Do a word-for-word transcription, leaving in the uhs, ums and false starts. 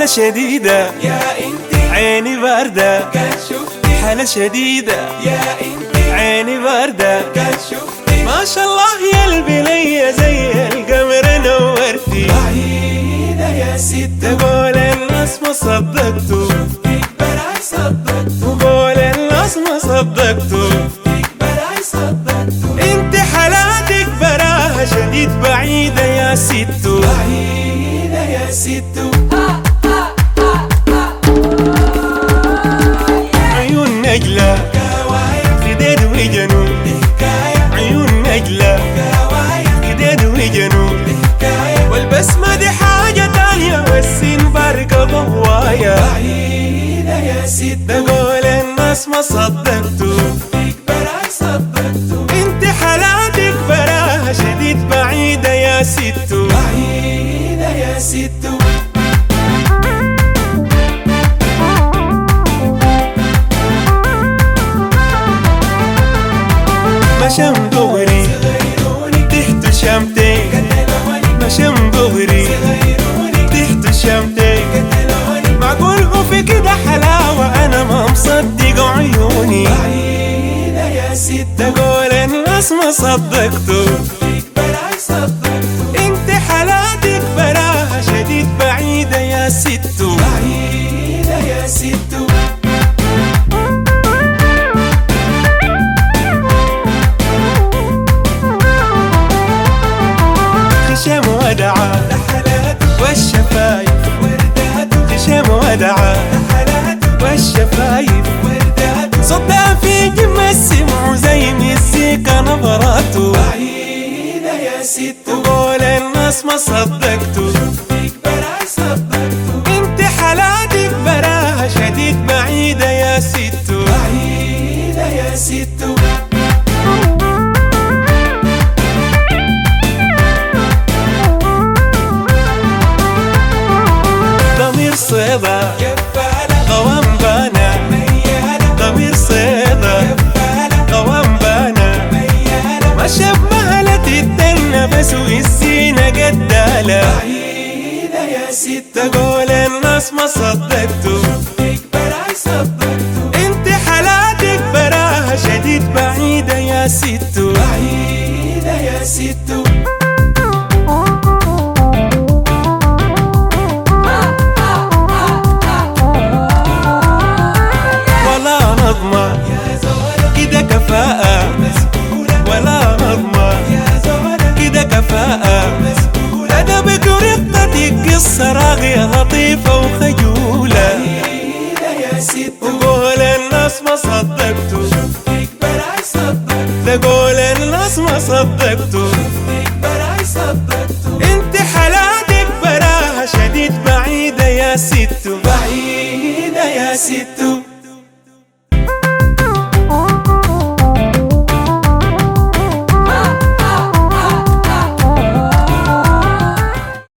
حالة شديدة يا انتي عيني باردة كان شفتي حالة شديدة يا انتي عيني باردة كان شفتي ما شاء الله يا قلبي ليا زي القمر نورتي بعيدة يا ست تقول الناس ما صدقتوا شفتك براي صدقت وقول الناس ما صدقتوا شفتك براي صدقت انت حالاتك براها شديد بعيدة يا ستو بعيدة يا ست عيون نجلة كوايا خديد وجنون حكاية عيون نجلة كوايا خديد وجنون حكاية والبسمة دي حاجة تانية والسين بركة ضوايا بعيدة يا ست تقول الناس ما صدقتوا شفتك براي صدقت انت حالاتك براها شديد بعيدة يا ستو بعيدة يا ست مشم دغري غيروني تحت شمتين قتلوني مشم دغري غيروني تحت شمتين قتلوني معقول هو في كده حلاوة أنا ما مصدق عيوني بعيدة يا ست تقول الناس ما صدقتوا شفتك براي صدقت انت حالاتك براها شديد بعيدة يا ستو بعيدة يا ست خشم ودعا رحلات والشفايف وردات خشم ودعا رحلات والشفايف وردات صدام في جم السمع زي مزيكا نبراته بعيدة يا ست وقول الناس ما صدقتوا شفتك براي صدقت انت حالاتك براها شديد بعيدة يا ستو بعيدة يا ست ضمير صيدا كفالة قوام بانا ميالة ضمير صيدا كفالة قوام بانا ميالة ما شبه لتتدنى بس والزينة قدالة بعيدة يا ست تقول الناس ما صدقتوا شفتك براي صدقت انت حالاتك براها شديد بعيدة يا ستو بعيدة يا ست ولا نظمة يا زهرة كده كفاءة مسؤولة ولا نظمة يا زهرة كده كفاءة مسؤولة أدبك ورقتك قصة راغية لطيفة وخجولة بعيدة يا ست وقول الناس ما صدقتوا شفتك براي صدقت تقول الناس ما صدقتوا شفتك براي صدقت انت حالاتك براها شديد بعيدة يا ستو بعيدة يا ست